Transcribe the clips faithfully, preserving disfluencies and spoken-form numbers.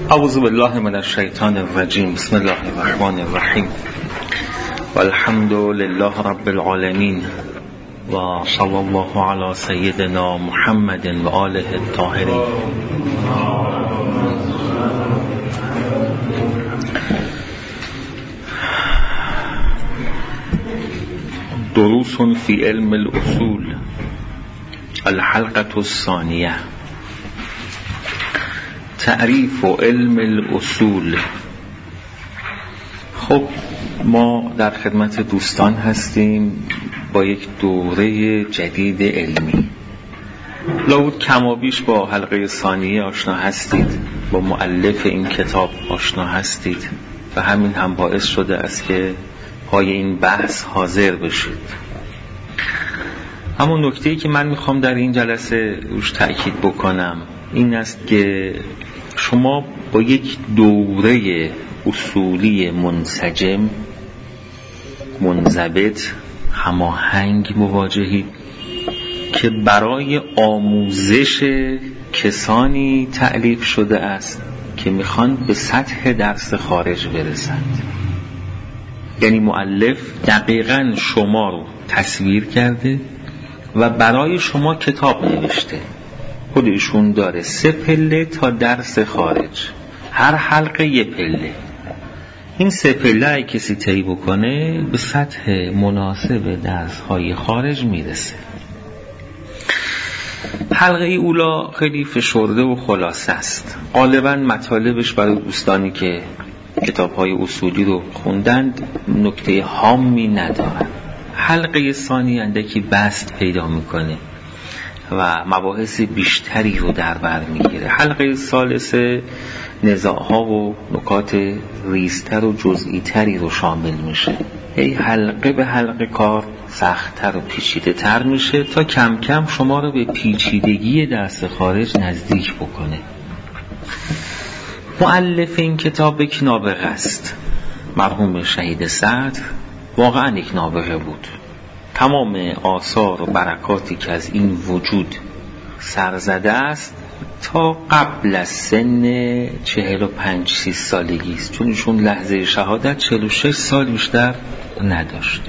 اعوذ بالله من الشیطان الرجیم. بسم الله الرحمن الرحیم. والحمد لله رب العالمین و صلی الله علی سیدنا محمد و آله الطاهرین. دروس فی علم الاصول، الحلقة الثانیه. تعریف و علم الاصول. خب ما در خدمت دوستان هستیم با یک دوره جدید علمی. لابد کمابیش با حلقه ثانیه آشنا هستید، با مؤلف این کتاب آشنا هستید و همین هم باعث شده است که پای این بحث حاضر بشید. اما نکته‌ای که من میخوام در این جلسه روش تأکید بکنم این است که شما با یک دوره اصولی منسجم، منضبط، هماهنگ مواجهید که برای آموزش کسانی تألیف شده است که میخوان به سطح درس خارج برسند. یعنی مؤلف دقیقاً شما رو تصویر کرده و برای شما کتاب نوشته. خودشون داره سه پله تا درس خارج، هر حلقه یه پله. این سه پله ای کسی طی بکنه به سطح مناسب درس های خارج میرسه. حلقه ای اولا خیلی فشرده و خلاصه است. غالبا مطالبش برای دوستانی که کتاب های اصولی رو خوندند نکته هامی ندارن. حلقه ثانی اندکی بست پیدا میکنه و مباحث بیشتری رو در بر میگیره. حلقه ثالثه نزاعها و نکات ریزتر و جزئی تری رو شامل میشه. هی حلقه به حلقه کار سخت‌تر و پیچیده تر میشه تا کم کم شما رو به پیچیدگی درس خارج نزدیک بکنه. مؤلف این کتاب یک نابغه است. مرحوم شهید صدر واقعا یک نابغه بود. تمام آثار و برکاتی که از این وجود سرزده است تا قبل از سن چهل و پنج سی سالگی است، چون ایشون لحظه شهادت چهل و شش سال بیشتر نداشت.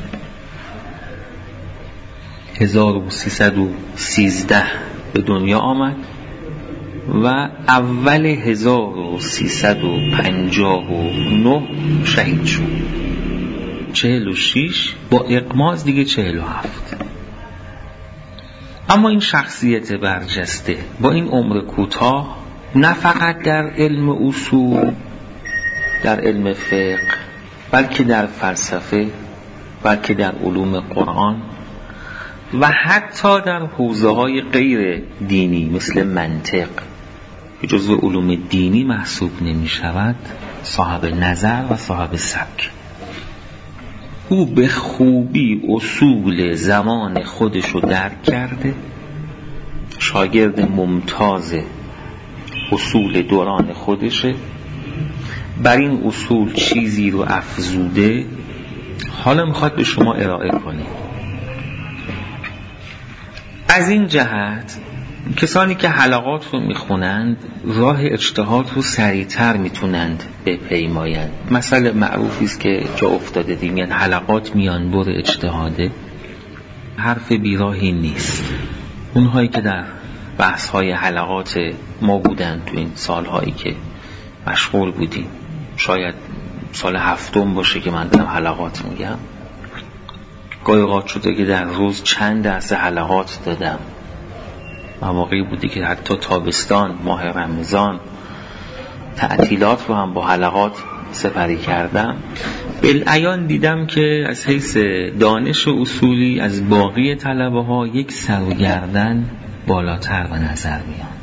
هزار و سیصد و سیزده به دنیا آمد و اول هزار و سیصد و پنجاه و نه شهید شد. چهل و شش با اقماز دیگه چهل و هفت. اما این شخصیت برجسته با این عمر کوتاه نه فقط در علم اصول، در علم فقه، بلکه در فلسفه، بلکه در علوم قرآن و حتی در حوزه های غیر دینی مثل منطق که جزو علوم دینی محسوب نمی شود، صاحب نظر و صاحب سبک. او به خوبی اصول زمان خودشو درک کرده، شاگرد ممتاز اصول دوران خودشه، بر این اصول چیزی رو افزوده، حالا میخواد به شما ارائه کنه. از این جهت کسانی که حلقات رو میخونند راه اجتهاد رو سریعتر میتونند بپیمایند. مسئله معروفی است که جا افتاده دیم، یعنی حلقات میان بر اجتهاده. حرف بیراهی نیست. اونهایی که در بحث های حلقات ما بودند تو این سالهایی که مشغول بودیم، شاید سال هفتم باشه که من دارم حلقات میگم، گاهی اوقات شده که در روز چند درس حلقات دادم. مواقعی بوده که حتی تابستان، ماه رمضان، تعطیلات رو هم با حلقات سپری کردم. بالعیان دیدم که از حیث دانش اصولی از باقی طلبه ها یک سر و گردن بالاتر به نظر میاد.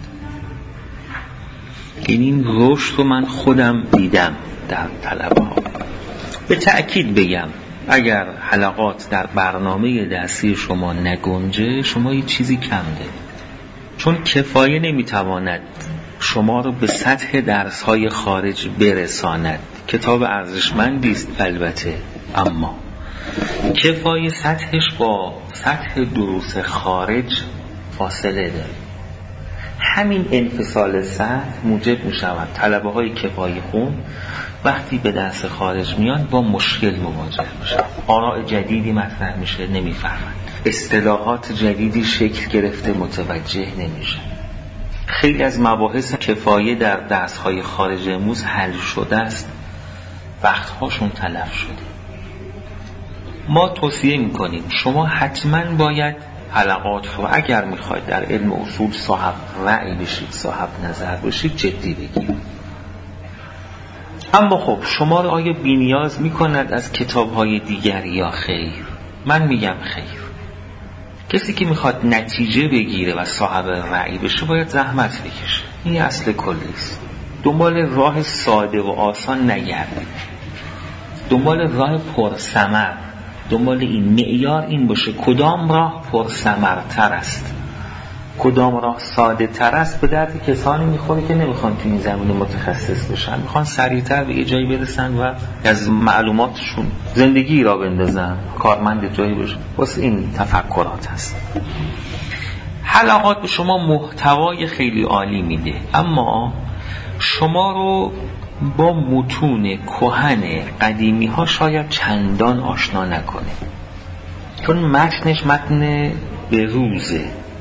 این رشد رو من خودم دیدم در طلبه ها. به تأکید بگم اگر حلقات در برنامه درسی شما نگنجه، شما یه چیزی کم دارید، چون کفایه نمیتواند شما رو به سطح درس‌های خارج برساند. کتاب ارزشمندی است البته، اما کفایه سطحش با سطح دروس خارج فاصله داره. همین انفصال سطح موجب می شود طلبه های کفایه خون وقتی به درس خارج میان با مشکل مواجه میشن، آراء جدیدی مطرح میشه نمیفهمن، اصطلاحات جدیدی شکل گرفته متوجه نمیشن. خیلی از مباحث کفایه در درس های خارج امروز حل شده است، وقتهاشون تلف شده. ما توصیه میکنیم شما حتما باید حلقات رو اگر میخواید در علم اصول صاحب رأی بشید، صاحب نظر بشید، جدی بگیرید. اما خب شما رو آیا بی‌نیاز میکند از کتاب‌های دیگر یا خیر؟ من میگم خیر. کسی که میخواد نتیجه بگیره و صاحب رأی بشه باید زحمت بکشه. این اصل کلی است. دنبال راه ساده و آسان نگردید، دنبال راه پرثمر، دنبال این معیار این باشه کدام راه پرثمرتر است، کدام راه ساده تر است. به درد کسانی میخوره که نمیخوان تو این زمینه متخصص بشن، میخوان سریعتر به یه جایی برسن و از معلوماتشون زندگی را بندازن، کارمند جایی بشن. واسه این تفکرات هست. حلقات به شما محتوای خیلی عالی میده، اما شما رو با متون کهن قدیمی ها شاید چندان آشنا نکنه، چون متنش متن به روزه،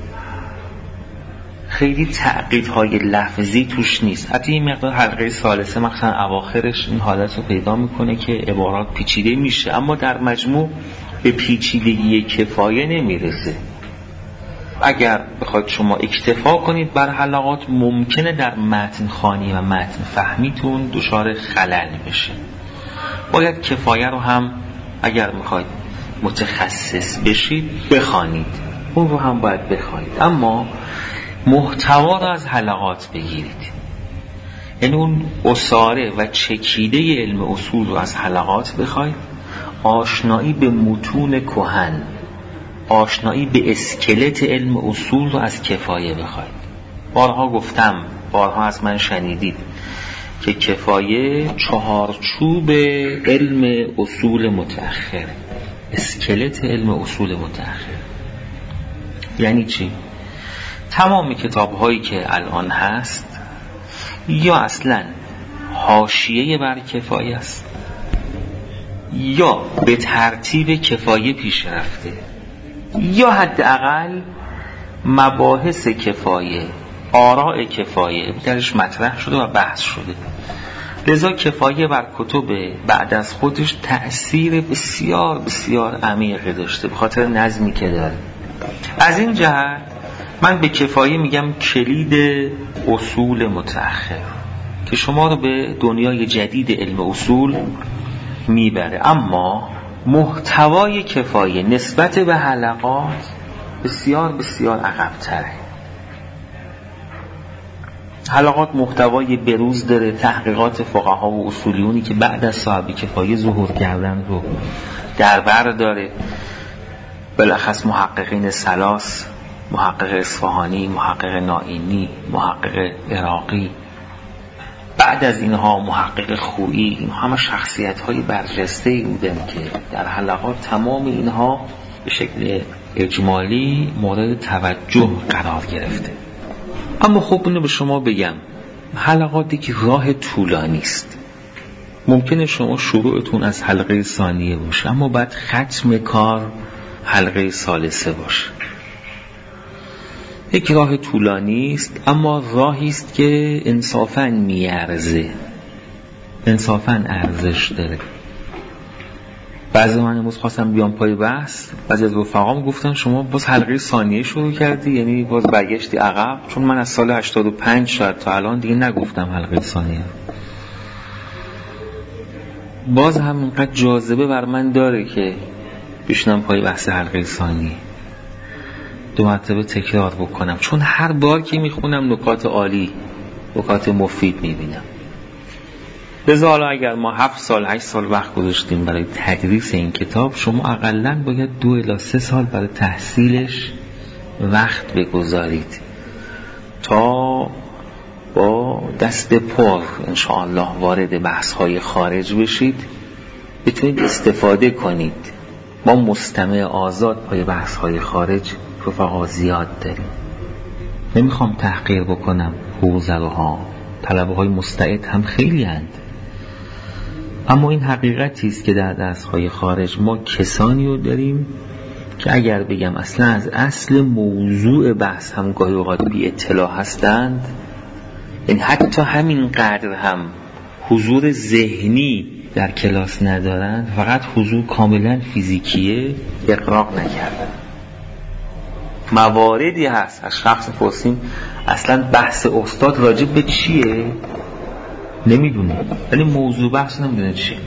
خیلی تعقیدهای لفظی توش نیست. حتی این مقدار حلقه ثالثه مثلا اواخرش این حالت رو پیدا میکنه که عبارات پیچیده میشه، اما در مجموع به پیچیدگی کفایه نمیرسه. اگر بخواید شما اکتفا کنید بر حلقات ممکنه در متن خوانی و متن فهمیتون دچار خلل بشه. باید کفایه رو هم اگر میخواید متخصص بشید بخوانید، اون رو هم باید بخوانید، اما محتوا رو از حلقات بگیرید. یعنی اون اصاره و چکیده علم اصول رو از حلقات بخواید، آشنایی به متون کهن، آشنایی به اسکلت علم اصول رو از کفایه بخواید. بارها گفتم، بارها از من شنیدید که کفایه چهارچوب علم اصول متأخر، اسکلت علم اصول متأخر. یعنی چی؟ تمام کتاب هایی که الان هست یا اصلا حاشیه بر کفایه است یا به ترتیب کفایه پیش رفته یا حداقل مباحث کفایه، آراء کفایه درش مطرح شده و بحث شده. لذا کفایه بر کتب بعد از خودش تأثیر بسیار بسیار عمیقی داشته به خاطر نظمی که داره. از این جهت من به کفایه میگم کلید اصول متأخر که شما رو به دنیای جدید علم اصول میبره. اما محتوای کفایه نسبت به حلقات بسیار بسیار عقب‌تره. حلقات محتوای بروز داره، تحقیقات فقها و اصولیونی که بعد از صاحب کفایه ظهور کردن رو در بر داره. بالاخص محققین ثلاث، محقق اصفهانی، محقق نائینی، محقق عراقی، بعد از اینها محقق خویی، اینها همه شخصیت های برجسته بودن که در حلقات تمام اینها به شکل اجمالی مورد توجه قرار گرفته. اما خب اینو به شما بگم، حلقاتی که راه طولانی است. ممکنه شما شروعتون از حلقه ثانیه باشه، اما بعد ختم کار حلقه ثالثه باشه. یک راه طولانی است، اما راهی است که انصافاً میارزه، انصافاً ارزش داره. بعضی من امروز خواستم بیام پای بحث، بعضی از رفقام گفتن شما باز حلقه ثانیه شروع کردی، یعنی باز برگشتی عقب، چون من از سال هشتاد و پنج شاید تا الان دیگه نگفتم حلقه ثانیه. باز هم اینقدر جاذبه بر من داره که بشنم پای بحث حلقه ثانیه، دو مرتبه تکرار بکنم، چون هر بار که میخونم نکات عالی، نکات مفید میبینم. لذا حالا اگر ما هفت سال هشت سال وقت گذاشتیم برای تدریس این کتاب، شما اقلن باید دو الی سه سال برای تحصیلش وقت بگذارید تا با دست پر انشاءالله وارد بحث های خارج بشید، بتونید استفاده کنید. ما مستمع آزاد پای بحث های خارج رفقا زیاد داریم. نمیخوام تحقیر بکنم حوزروها، طلبه های مستعد هم خیلی هند، اما این حقیقتی است که در درس‌های خارج ما کسانی رو داریم که اگر بگم اصلا از اصل موضوع بحث هم گاهی اوقات بی اطلاع هستند، این حتی همین قدر هم حضور ذهنی در کلاس ندارند، فقط حضور کاملا فیزیکیه، اقراق نکردن. مواردی هست از شخص پرسیم اصلا بحث استاد راجع به چیه نمیدونه، ولی موضوع بحث نمیدونه چیه.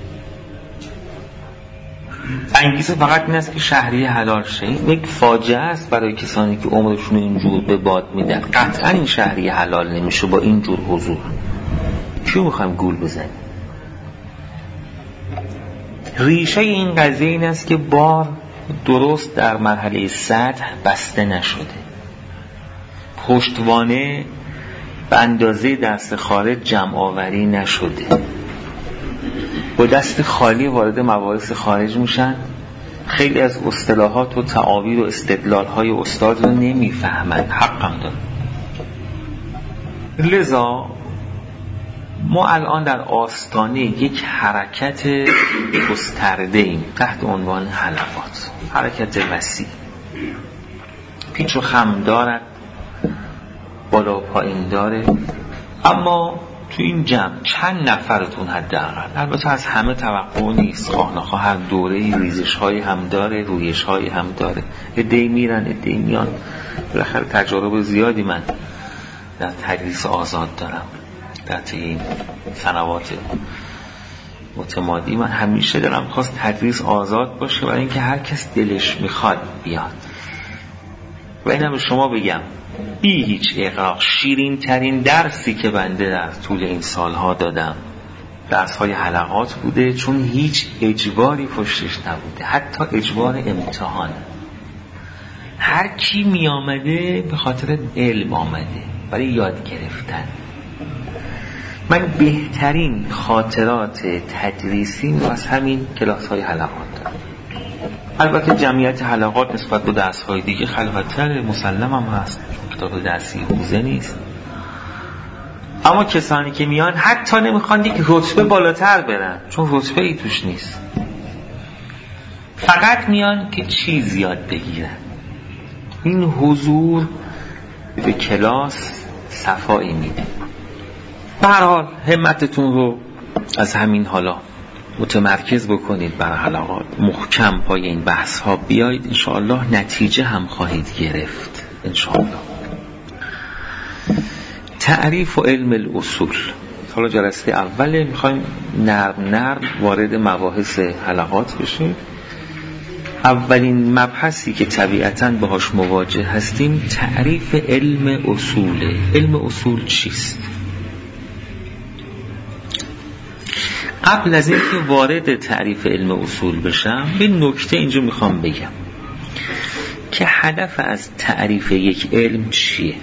انگیزه فقط این است که شهریه حلال شه. این یک فاجعه است برای کسانی که عمرشون اینجور به باد میدن. قطعا این شهریه حلال نمیشه با اینجور حضور. کیو میخوایم گول بزنیم؟ ریشه این قضیه این است که بار درست در مرحله سطح بسته نشده، پشتوانه به اندازه دست خارج جمع آوری نشده، با دست خالی وارد مباحث خارج میشن. خیلی از اصطلاحات و تعابیر و استدلال‌های استاد رو نمیفهمند، حقم داره. لذا ما الان در آستانه یک حرکت گسترده ایم تحت عنوان حلقات، حرکت وسیع، پیچ و خم دارد، بالا و پایین داره. اما تو این جمع چند نفرتون حداقل، البته از همه توقع نیست، خواه نخواه هر دوره ریزش هایی هم داره، رویش هایی هم داره، عده‌ای میرن عده‌ای میان. بالاخره تجارب زیادی من در تدریس آزاد دارم در طی این سنوات متمادی. من همیشه دارم خواست تدریس آزاد باشه برای اینکه هر کس دلش میخواد بیاد. و اینم به شما بگم بی هیچ اغراق، شیرین ترین درسی که بنده در طول این سالها دادم درس های حلقات بوده، چون هیچ اجباری پشتش نبوده، حتی اجبار امتحان. هر کی می آمده به خاطر علم آمده، برای یاد گرفتن. من بهترین خاطرات تدریسی از همین کلاس های حلقات دارم. البته جمعیت حلقات نسبت به درس های دیگه خلوت‌تر، مسلم هم هست، کتاب درسی حوزه نیست. اما کسانی که میان حتی نمیخوان یک رتبه بالاتر برن، چون رتبه ای توش نیست، فقط میان که چیز یاد بگیرن. این حضور به کلاس صفایی میده. به هر حال همتتون رو از همین حالا متمرکز بکنید بر حلقات، محکم پای این بحث ها بیایید، انشاءالله نتیجه هم خواهید گرفت انشاءالله. تعریف و علم الاصول. حالا جلسه اوله، میخوایم نرم نرم وارد مباحث حلقات بشیم. اولین مبحثی که طبیعتاً باهاش مواجه هستیم تعریف علم اصوله. علم اصول چیست؟ قبل از اینکه وارد تعریف علم اصول بشم به نکته اینجا میخوام بگم که هدف از تعریف یک علم چیه.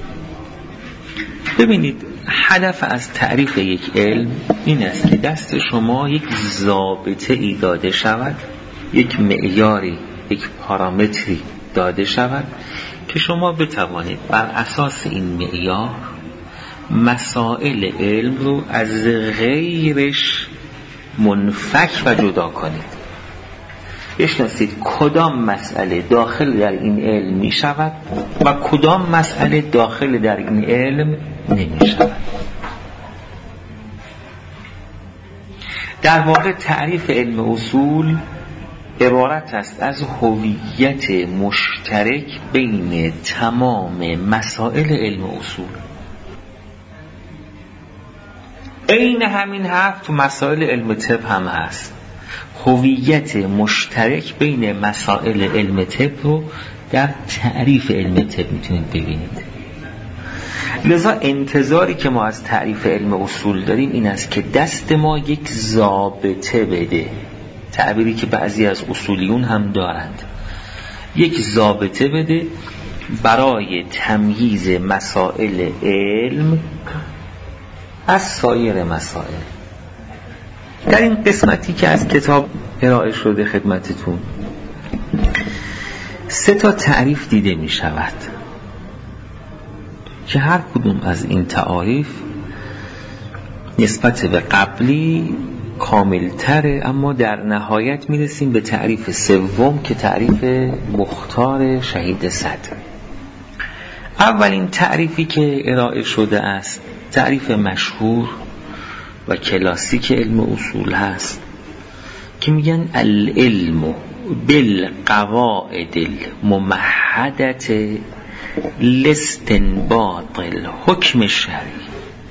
ببینید، هدف از تعریف یک علم این است که دست شما یک ضابطه ای داده شود، یک معیاری، یک پارامتری داده شود که شما بتوانید بر اساس این معیار مسائل علم رو از غیرش منفک و جدا کنید. بشناسید کدام مسئله داخل در این علم می شود و کدام مسئله داخل در این علم نمی شود. در واقع تعریف علم اصول عبارت است از هویت مشترک بین تمام مسائل علم اصول. این همین حرف تو مسائل علم طب هم هست. هویت مشترک بین مسائل علم طب رو در تعریف علم طب میتونید ببینید. لذا انتظاری که ما از تعریف علم اصول داریم این است که دست ما یک ضابطه بده، تعبیری که بعضی از اصولیون هم دارند، یک ضابطه بده برای تمییز مسائل علم از سایر مسائل. در این قسمتی که از کتاب ارائه شده خدمتتون سه تا تعریف دیده می شود. که هر کدوم از این تعاریف نسبت به قبلی کاملتره، اما در نهایت میرسیم به تعریف سوم که تعریف مختار شهید صدر. اولین تعریفی که ارائه شده است تعریف مشهور و کلاسیک علم اصول هست که میگن العلم بالقواعد الممهدت لاستنباط الحکم الشرعی.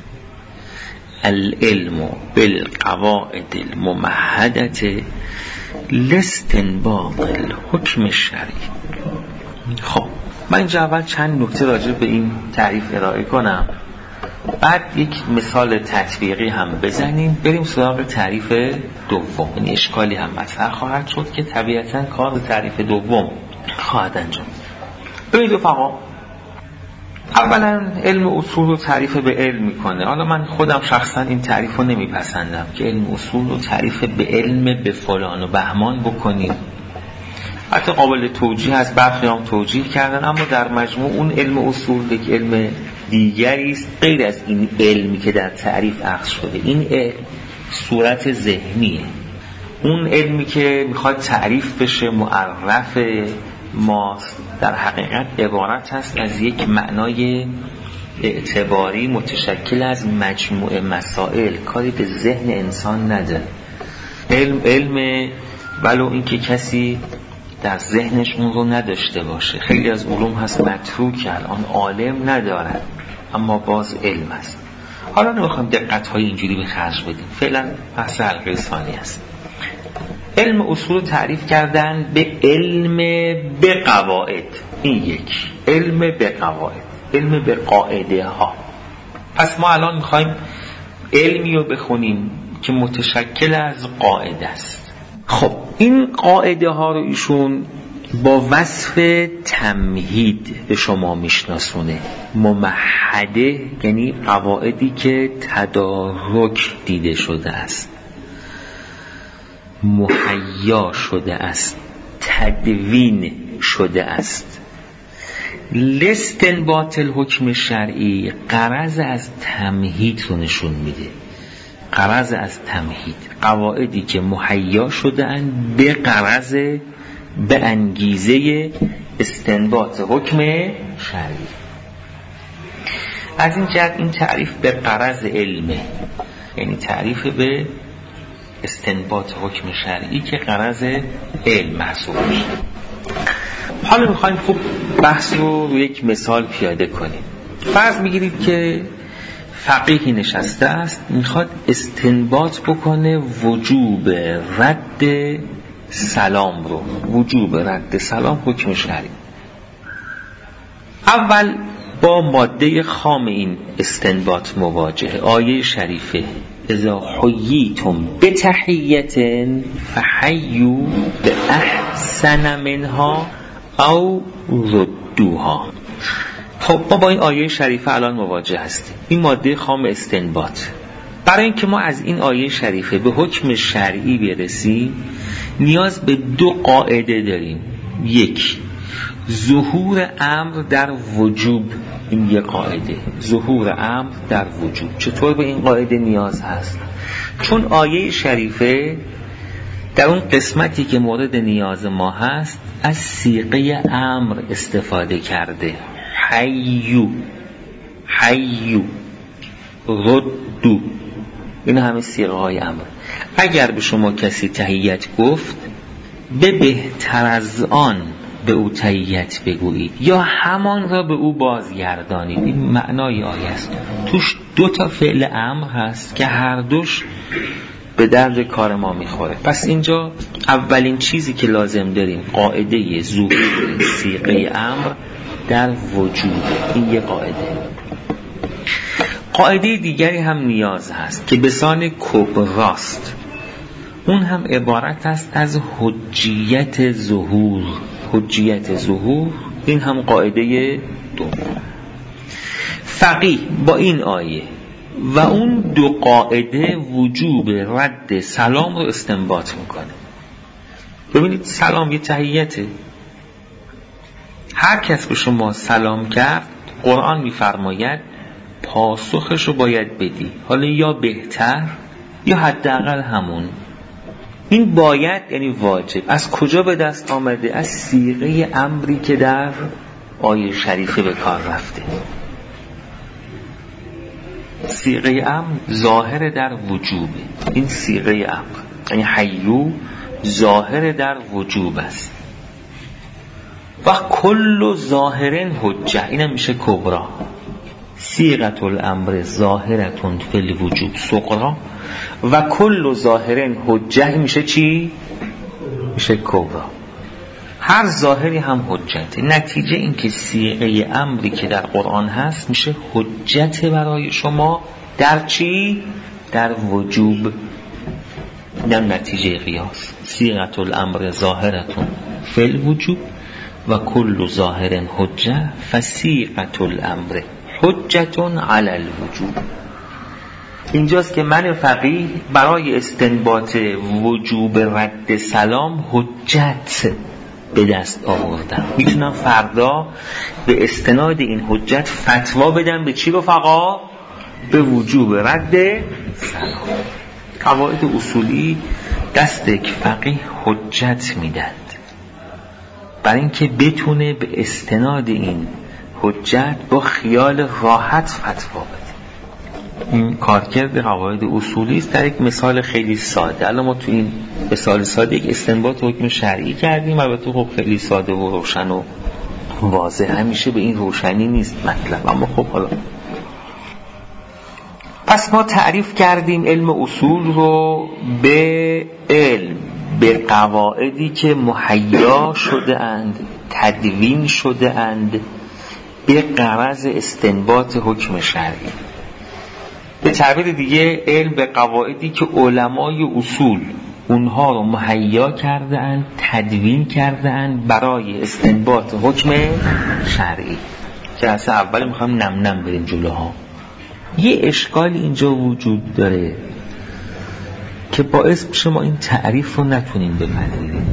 العلم بالقواعد الممهدت لاستنباط الحکم الشرعی. خب من اینجا اول چند نکته راجع به این تعریف ارائه کنم، بعد یک مثال تطبیقی هم بزنیم، بریم سراغ تعریف دوم. یعنی اشکالی هم مطرح خواهد شد که طبیعتاً کار تعریف دوم خواهد انجام. ببینید رفقا، اولا علم اصول رو تعریف به علم میکنه. حالا من خودم شخصا این تعریف رو نمیپسندم که علم اصول رو تعریف به علم به فلان و بهمان بکنیم. حتی قابل توجیه از برخی هم توجیه کردن، اما در مجموع اون علم اصول یک علم دیگری است غیر از این علمی که در تعریف اخذ شده. این علم صورت ذهنیه. اون علمی که میخواد تعریف بشه معرف ماست، در حقیقت عبارت هست از یک معنای اعتباری متشکل از مجموعه مسائل، کاری به ذهن انسان نداره. علم علم ولو اینکه کسی در ذهنش اون رو نداشته باشه. خیلی از علوم هست متروک الان عالم ندارن اما باز علم هست. حالا نمیخوایم دقت های اینجوری به خرج بدیم، فعلا بحث حلقه ثانی است. علم اصول رو تعریف کردن به علم به قواعد. این یک علم به قواعد، علم به قاعده ها. پس ما الان میخوایم علمی رو بخونیم که متشکل از قاعده است. خب این قاعده ها رو ایشون با وصف تمهید به شما میشناسونه. ممهده یعنی قواعدی که تدارک دیده شده است، مهیا شده است، تدوین شده است. لاستنباط الحکم شرعی غرض از تمهید رو نشون میده. غرض از تمهید قواعدی که مهیا شده اند به غرض به انگیزه استنباط حکم شرعی. از این جهت این تعریف به غرض علمه، یعنی تعریف به استنباط حکم شرعی که غرض علم محسوب میشه. حالا میخوایم خوب بحث رو روی یک مثال پیاده کنیم. فرض میگیرید که فقیهی نشسته است، میخواد استنباط بکنه وجوب رد سلام رو، وجوب رد سلام حکم شرعی. اول با ماده خام این استنباط مواجه. آیه شریفه اذا حییتم بتحیت فحیوا باحسن منها او ردوها. خب ما با این آیه شریفه الان مواجه هستیم. این ماده خام استنباط. برای اینکه ما از این آیه شریفه به حکم شرعی برسیم نیاز به دو قاعده داریم. یک، ظهور امر در وجوب. این یک قاعده، ظهور امر در وجوب. چطور به این قاعده نیاز هست؟ چون آیه شریفه در اون قسمتی که مورد نیاز ما هست از صیغه امر استفاده کرده. حیو، حیو، ردو، این همه صیغه های امر. اگر به شما کسی تحیت گفت به بهتر از آن به او تحیت بگویید یا همان را به او بازگردانید. این معنای آیه است. توش دو تا فعل امر هست که هر دوش به درد کار ما میخوره. پس اینجا اولین چیزی که لازم داریم قاعده ظهور صیغه امر در وجود. این یه قاعده. قاعده دیگری هم نیاز هست که به سان کبراست. اون هم عبارت است از حجیت ظهور. حجیت ظهور این هم قاعده دوم. فقیه با این آیه و اون دو قاعده وجوب رد سلام رو استنباط میکنه. ببینید سلام یه تحییته. هر کس به شما سلام کرد قرآن میفرماید پاسخش رو باید بدی، حالا یا بهتر یا حداقل همون. این باید یعنی واجب. از کجا به دست آمده؟ از صیغه امری که در آیه شریفه به کار رفته. صیغه امر ظاهر در وجوبه. این صیغه امر یعنی حیو ظاهر در وجوب است. و کل ظاهرن حجه، اینم میشه کبرا. صیغه الامر ظاهرتون فی الوجوب صغرا و کل ظاهرن حجه میشه چی؟ میشه کبرا. هر ظاهری هم حجته. نتیجه این که صیغه امری که در قرآن هست میشه حجت برای شما در چی؟ در وجوب. اینم نتیجه قیاس. صیغه الامر ظاهرتون فی الوجوب و کل ظاهر حجه فصیغه الامر حجتون علی الوجوب. اینجاست که من فقیه برای استنباط وجوب رد سلام حجت به دست آوردم. میتونم فردا به استناد این حجت فتوا بدم به چی رفقا؟ به وجوب رد سلام. قواعد اصولی دست یک فقیه حجت میدند برای اینکه بتونه به استناد این حجت با خیال راحت فتوا بده. این کارکرد قواعد اصولی است. در یک مثال خیلی ساده، الان ما تو این مثال ساده یک استنباط حکم شرعی کردیم. البته خب خیلی ساده و روشن و واضح، همیشه به این روشنی نیست مطلب، اما خب حالا پس ما تعریف کردیم علم اصول رو به علم به قواعدی که مهیا شده اند، تدوین شده اند به غرض استنباط حکم شرعی. به تعبیر دیگه علم به قواعدی که علمای اصول اونها رو مهیا کرده اند، تدوین کرده اند برای استنباط حکم شرعی. که اصلا اول میخوام نم نم بریم جلوها. یه اشکال اینجا وجود داره که باعث میشه ما این تعریف رو نتونیم بپذیریم.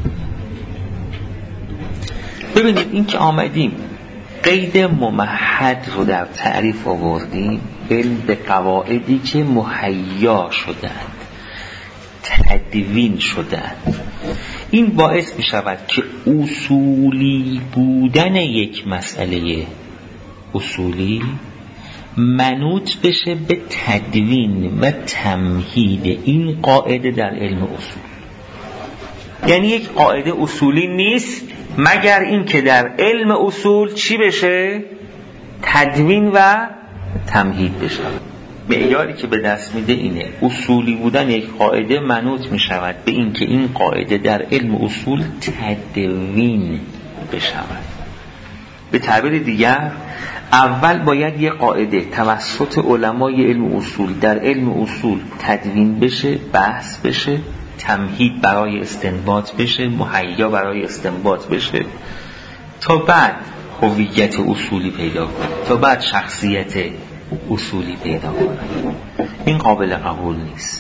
ببینید این که آمدیم قید ممهد رو در تعریف آوردیم، علم به قواعدی که مهیا شدند، تدوین شدند. این باعث می شود که اصولی بودن یک مسئله اصولی منوط بشه به تدوین و تمهید این قاعده در علم اصول. یعنی یک قاعده اصولی نیست مگر این که در علم اصول چی بشه؟ تدوین و تمهید بشه. معیاری که به دست میده اینه، اصولی بودن یک قاعده منوط می شود به این که این قاعده در علم اصول تدوین بشود. به تعبیر دیگر اول باید یک قاعده توسط علمای علم اصول در علم اصول تدوین بشه، بحث بشه، تمهید برای استنباط بشه، مهیا برای استنباط بشه، تا بعد هویت اصولی پیدا کنه، تا بعد شخصیت اصولی پیدا کنه. این قابل قبول نیست.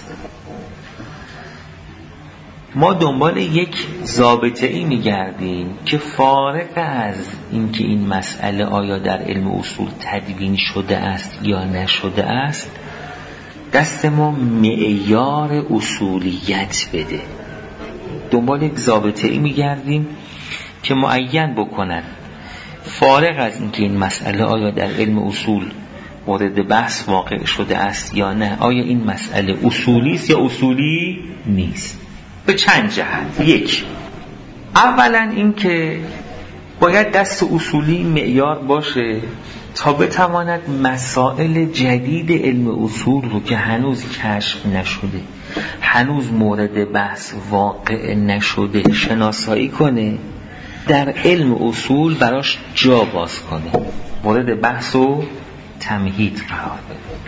ما دنبال یک ضابطه‌ای می‌گردیم که فارغ از اینکه این مسئله آیا در علم اصول تدوین شده است یا نشده است، دست ما معیار اصولیت بده. دنبال یک ضابطه‌ای می‌گردیم که معین بکنن فارغ از اینکه این مسئله آیا در علم اصول مورد بحث واقع شده است یا نه، آیا این مسئله اصولی است یا اصولی نیست. به چند جهت. یک، اولا این که باید دست اصولی معیار باشه تا بتواند مسائل جدید علم اصول رو که هنوز کشف نشده، هنوز مورد بحث واقع نشده شناسایی کنه، در علم اصول براش جا باز کنه، مورد بحث و تمهید قرار بده.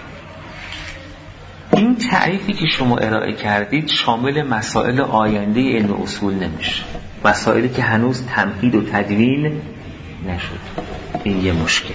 این تعریفی که شما ارائه کردید شامل مسائل آینده علم اصول نمیشه، مسائلی که هنوز تمهید و تدوین نشد. این یه مشکل.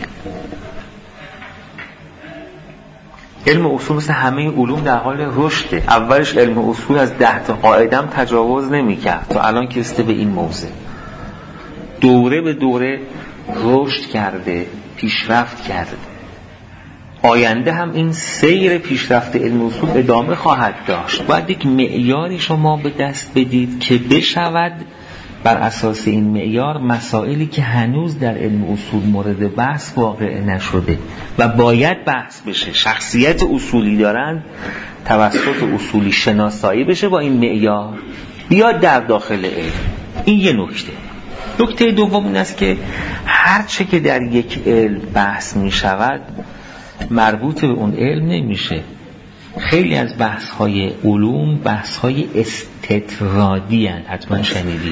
علم اصول مثل همه علوم در حال رشده. اولش علم اصول از ده تا قاعده هم تجاوز نمی‌کرد تا الان که رسیده به این موضع. دوره به دوره رشد کرده، پیشرفت کرده. آینده هم این سیر پیشرفت علم اصول ادامه خواهد داشت. باید یک معیاری شما به دست بدید که بشود بر اساس این معیار مسائلی که هنوز در علم اصول مورد بحث واقع نشده و باید بحث بشه، شخصیت اصولی دارند، توسط اصولی شناسایی بشه با این معیار بیاد در داخل علم. این یه نکته. نکته دوم این است که هر چه که در یک علم بحث می شود مربوط به اون علم نمیشه. خیلی از بحث های علوم بحث های استطرادی هستند، حتما شنیدید.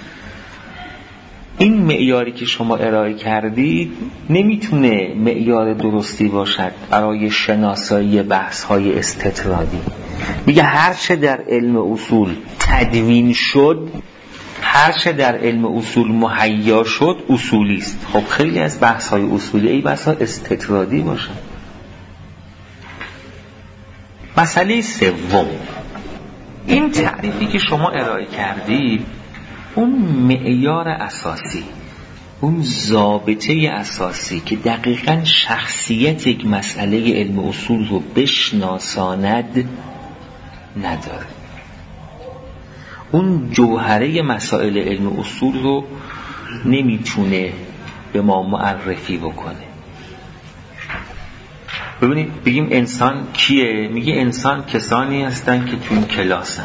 این معیاری که شما ارائه کردید نمیتونه معیار درستی باشد برای شناسایی بحث های استطرادی. میگه هر چه در علم اصول تدوین شد، هر چه در علم اصول مهیا شد اصولی است. خب خیلی از بحث های اصولی ای بحث ها استطرادی باشد. مسئله سوم، این تعریفی که شما ارائه کردید اون معیار اساسی، اون ضابطه اساسی که دقیقاً شخصیت یک مسئله علم اصول رو بشناساند نداره. اون جوهره مسائل علم اصول رو نمیتونه به ما معرفی بکنه. ببینید بگیم انسان کیه؟ میگه انسان کسانی هستن که تو این کلاسن.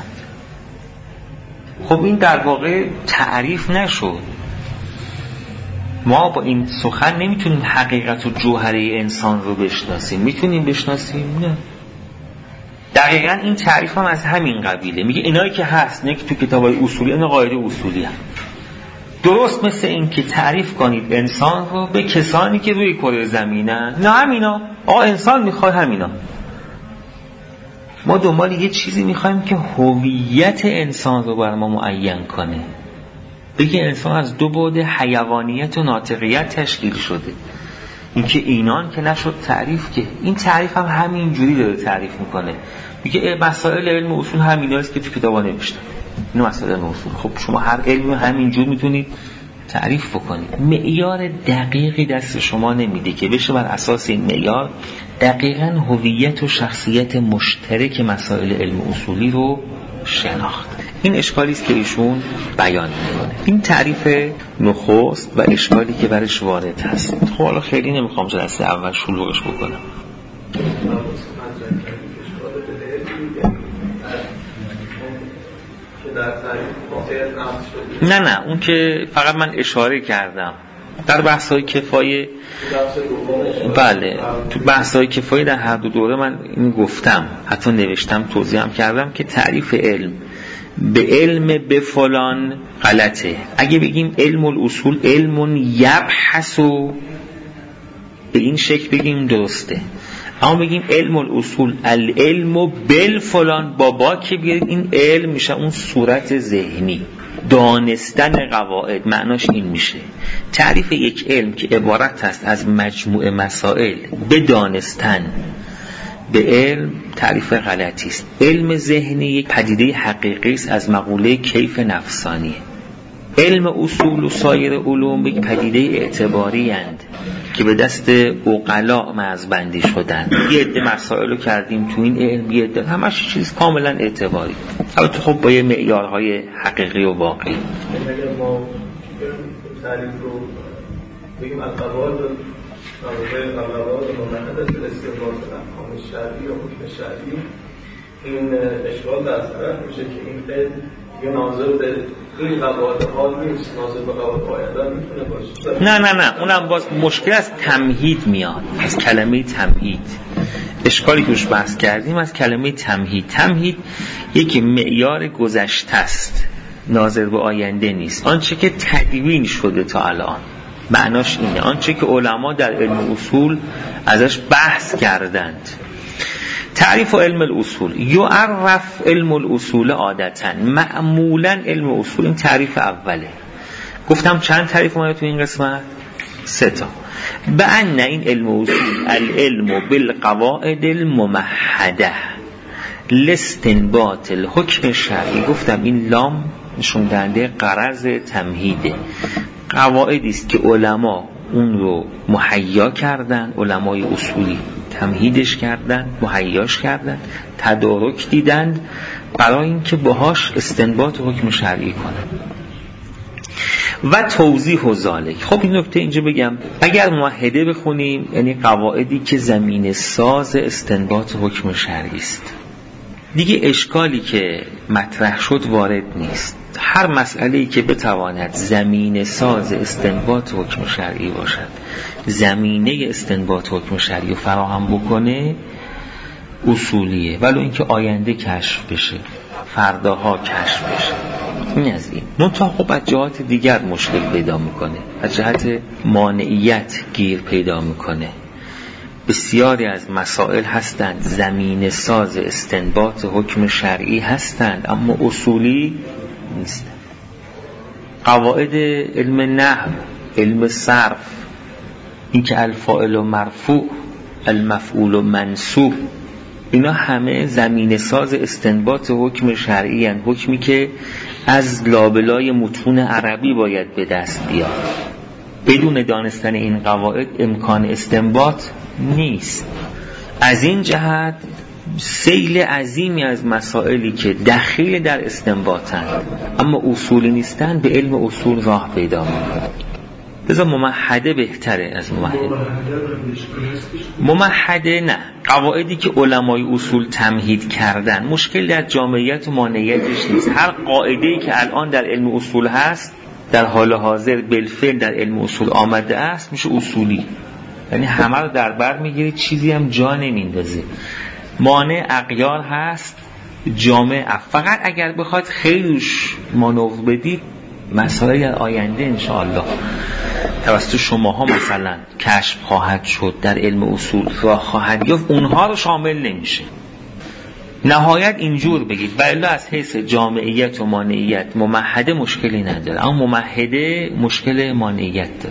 خب این در واقع تعریف نشد. ما با این سخن نمیتونیم حقیقت و جوهره انسان رو بشناسیم. میتونیم بشناسیم؟ نه. دقیقاً این تعریف هم از همین قبیله. میگه اینایی که هست، نه که تو کتابای اصولی، این قاعده اصولی هم. درست مثل این که تعریف کنید انسان رو به کسانی که روی کره زمینن. نه همینا. آقا انسان میخواد همینا. ما دنبال یه چیزی میخوایم که هویت انسان رو بر ما معین کنه. بگه انسان از دو بعد حیوانیت و ناطقیت تشکیل شده. اینکه اینان که نشد تعریف، که این تعریف هم همین جوری داره تعریف میکنه. میگه مسائل علم اصول همیناست که تو کتابا نوشته. اینو مسائل علم اصول. خب شما هر علمی همین جور میتونید تعریف بکنید. معیار دقیقی دست شما نمیده که بشه بر اساس این معیار دقیقاً هویت و شخصیت مشترک مسائل علم اصولی رو شناخت. این اشکالی است که ایشون بیان میکنه. این تعریف نخست و اشکالی که برش وارد هست. خب حالا خیلی نمیخوام جلسه اول شلوغش بکنم. نه نه اون که فقط من اشاره کردم در بحث‌های کفایه. بله تو بحث‌های کفایه در هر دو دوره من این گفتم، حتی نوشتم، توضیح هم کردم که تعریف علم به علم به فلان غلطه. اگه بگیم علم الاصول علم یبحثو به این شکل بگیم درسته، اما بگیم علم الاصول العلم بالفلان با با که بیارید این علم میشه اون صورت ذهنی، دانستن قواعد. معناش این میشه تعریف یک علم که عبارت است از مجموعه مسائل به دانستن به علم تعریف غلطی است. علم ذهنی یک پدیده حقیقی است از مقوله کیف نفسانی. علم اصول و سایر علوم یک پدیده اعتباری اند که به دست عقلا مرزبندی شدن. یه عده مسائل رو کردیم تو این علم، یه عده همش چیز کاملا اعتباری. البته خب با یه معیارهای حقیقی و واقعی. اگر ما تعریف رو بگیم القواعد نظر القواعد ممنعه به استقرار احکام شرعی یا حکم شرعی، این اشکال در طرف میشه که این علم یه ناظر به این قواعد حال نیست، ناظر به قواعد آینده میتونه باشه. نه نه نه اونم باز مشکل از تمهید میاد، از کلمه تمهید. اشکالی که روش بحث کردیم از کلمه تمهید. تمهید یک معیار گذشته است، ناظر به آینده نیست. آنچه که تدوین شده تا الان معناش اینه، آنچه که علما در علم اصول ازش بحث کردند. تعریف علم الاصول یعرف علم الاصول عادتا، معمولا علم اصول این تعریف اوله. گفتم چند تعریف اومده تو این قسمت؟ سه تا. به ان این علم اصول العلم بالقواعد الممهده لاستنباط الحکم شرعی. گفتم این لام نشون دهنده غرض تمهیده. قواعدی است که علما اون رو مهیا کردن، علمای اصولی تمهیدش کردن، مهیاش کردن، تدارک دیدند برای اینکه باهاش استنباط حکم شرعی کنن. و توضیح و ذالک. خب این نکته اینجا بگم، اگر موحده بخونیم یعنی قواعدی که زمین ساز استنباط حکم شرعی است، دیگه اشکالی که مطرح شد وارد نیست. هر مسئله‌ای که بتواند زمین ساز استنباط حکم شرعی باشد، زمینه استنباط حکم شرعی فراهم بکنه، اصولیه، ولو اینکه آینده کشف بشه، فرداها کشف بشه. این از این. منتها خب از جهات دیگر مشکل پیدا میکنه، از جهت مانعیت گیر پیدا میکنه. بسیاری از مسائل هستند زمین ساز استنباط حکم شرعی هستند اما اصولی نیستند. قواعد علم نحو، علم صرف، اینکه الفاعل و مرفوع، المفعول و منصوب، اینا همه زمین ساز استنباط حکم شرعی هستند، حکمی که از لابلای متون عربی باید به دست بیاد. بدون دانستن این قواعد امکان استنباط نیست. از این جهت سیل عظیمی از مسائلی که دخیل در استنباطند اما اصولی نیستند به علم اصول راه پیدا می‌کنند. لذا ممحده بهتره از ممحده. ممحده نه، قواعدی که علمای اصول تمهید کردن مشکل در جامعیت و مانعیتش نیست. هر قاعده‌ای که الان در علم اصول هست در حال حاضر بالفعل در علم اصول آمده است میشه اصولی، یعنی همه رو در بر میگیره، چیزی هم جا نمیندازه. مانع اغیار هست، جامع فقط اگر بخواد خیلیش مانور بدید مسائل آینده انشاءالله توسط شماها مثلا کشف خواهد شد، در علم اصول راه خواهد یافت، اونها رو شامل نمیشه. نهایت اینجور بگید و الا از حیث جامعیت و مانعیت ممحده مشکلی نداره، اما ممحده مشکل مانعیت داره.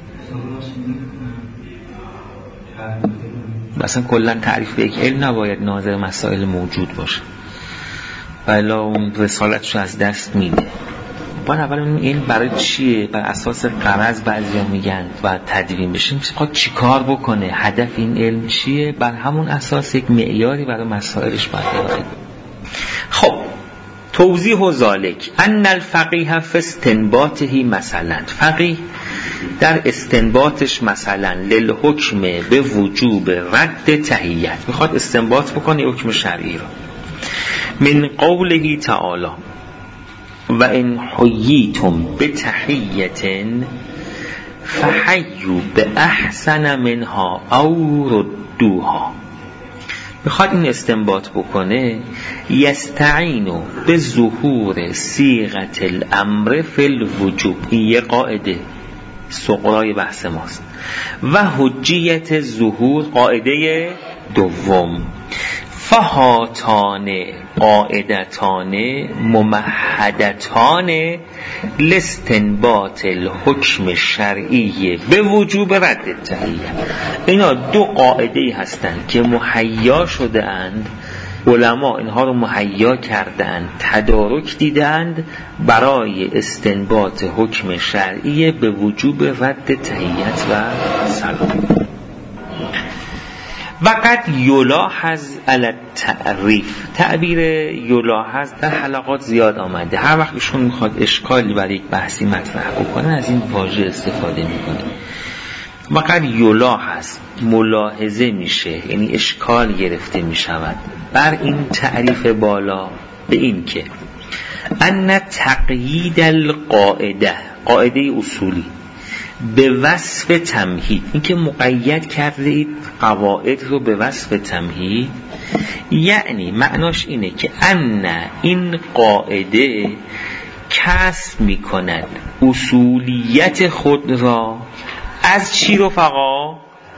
مثلا کلا تعریف به یک علم نباید ناظر مسائل موجود باشه و الا اون رسالتش از دست میده. باید اول این علم برای چیه، بر اساس غرض بعضیا میگن و تدوین بشه، میخواد چی کار بکنه، هدف این علم چیه، بر همون اساس یک معیاری برای مسائلش باید ارائه. خب توضیح و ذالک ان الفقیه فی استنباطه، مثلا فقیه در استنباطش مثلا للحکم به وجوب رد تحیت، میخواد استنباط بکنه حکم شرعی رو، من قوله تعالی و ان حییتم بتحیت فحیوا باحسن منها او ردوها، میخواد این استنباط بکنه یستعینو به ظهور صیغه الامر فی الوجوب، این یه قاعده سقرای بحث ماست، و حجیت ظهور قاعده دوم. فهاتان قاعدتان ممحدتان لاستنباط الحکم شرعی به وجوب رد التحیه، اینا دو قاعده هستند که مهیا شده اند، علما اینها رو مهیا کردند، تدارک دیدند برای استنباط حکم شرعی به وجوب رد تحیت و سلام. وقد یلاحظ علی التعریف، تعبیر یلاحظ در حلقات زیاد آمده، هر وقت ایشون میخواد اشکالی برای یک بحثی مطرح بکنه از این واژه استفاده میکنه. وقد یلاحظ ملاحظه میشه، یعنی اشکال گرفته میشود بر این تعریف بالا، به این که ان تقیید القاعده، قاعده اصولی، به وصف تمهید، این که مقید کرده اید قواعد رو به وصف تمهید، یعنی معناش اینه که ان این قاعده کسب میکند اصولیت خود را از چی رفقا؟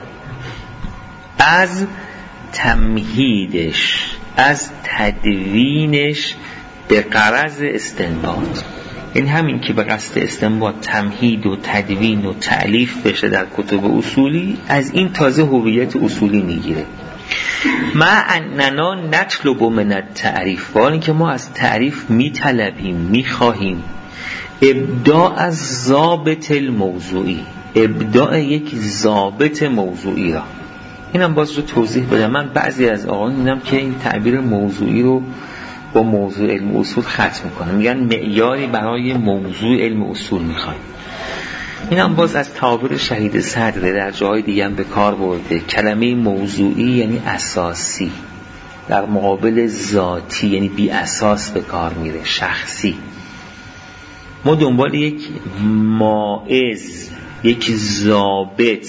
از تمهیدش، از تدوینش به غرض استنباط. این همین که به قصد استنباط تمهید و تدوین و تألیف بشه در کتب اصولی، از این تازه هویت اصولی میگیره. ما اننا نطلب من التعریف، ولی که ما از تعریف میطلبیم، میخواهیم ابداع از ضابط الموضوعی، ابداع یک ضابط موضوعی را. اینم باز رو توضیح بدم. من بعضی از آقایان میدم که این تعبیر موضوعی رو با موضوع علم اصول ختم میکنه، میگن معیاری برای موضوع علم اصول میخوان. اینم باز از تعابیر شهید صدر در جای دیگه هم به کار برده. کلمه موضوعی یعنی اساسی، در مقابل ذاتی یعنی بی اساس به کار میره، شخصی. ما دنبال یک مائز، یک ضابط،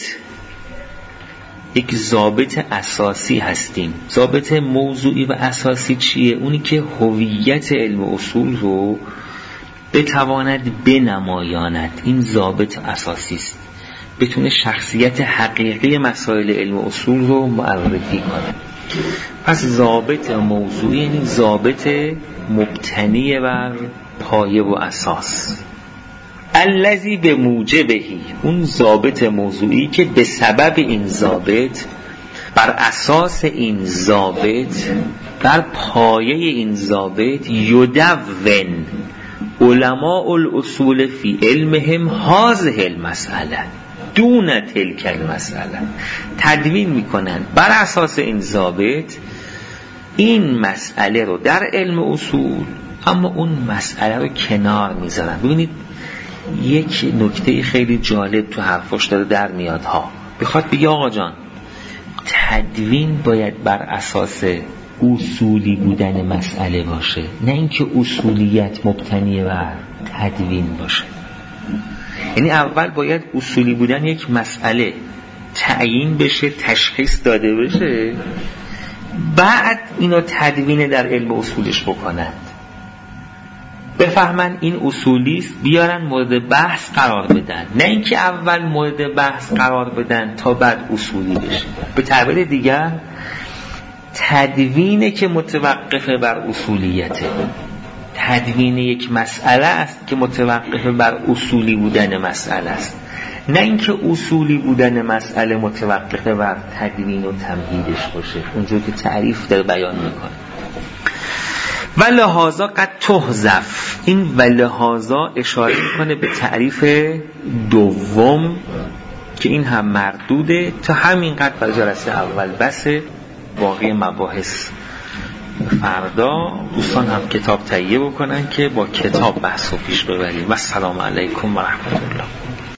یک ضابط اساسی هستیم. ضابط موضوعی و اساسی چیه؟ اونی که هویت علم اصول رو بتواند بنمایاند. این ضابط اساسی است، بتونه شخصیت حقیقی مسائل علم اصول رو معرفی کنه. پس ضابط موضوعی یعنی ضابط مبتنی بر پایه و اساس. الذی به موجبهی، اون ضابط موضوعی که به سبب این ضابط، بر اساس این ضابط، بر پایه این ضابط، یدون علماء الاصول فی علمهم هذه المسئله دون تلک المسئله، تدوین میکنن بر اساس این ضابط این مسئله رو در علم اصول، اما اون مسئله رو کنار میذارن. ببینید یک نکته خیلی جالب تو حرفش داره در میاد ها. بخواد بگه آقا جان تدوین باید بر اساس اصولی بودن مسئله باشه، نه اینکه اصولیت مبتنی بر تدوین باشه. یعنی اول باید اصولی بودن یک مسئله تعیین بشه، تشخیص داده بشه، بعد اینو تدوین در علم اصولش بکنند، بفهمن این اصولی است، بیارن مورد بحث قرار بدن، نه اینکه اول مورد بحث قرار بدن تا بعد اصولی بشه. به تعبیر دیگر تدوینه که متوقف بر اصولیته. تدوین یک مسئله است که متوقف بر اصولی بودن مسئله است، نه اینکه اصولی بودن مسئله متوقف بر تدوین و تمهیدش باشه، اونجور که تعریف در بیان میکنه. ولهذا قد تحذف، این ولهذا اشاره میکنه به تعریف دوم که این هم مردوده. تا همین قد برای جلسه اول بسه، باقی مباحث فردا. دوستان هم کتاب تهیه بکنن که با کتاب بحث و پیش ببریم. و السلام علیکم و رحمت الله.